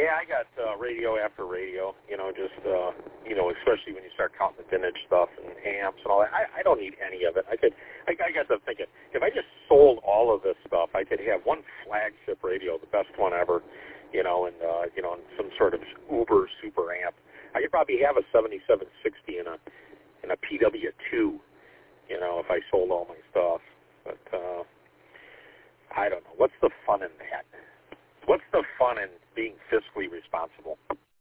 Yeah, I got radio after radio, just, especially when you start counting the vintage stuff and amps and all that. I don't need any of it. I got to thinking, if I just sold all of this stuff, I could have one flagship radio, the best one ever, and some sort of uber super amp. I could probably have a 7760 and a PW2, if I sold all my stuff. But I don't know. What's the fun in that? What's the fun in being fiscally responsible?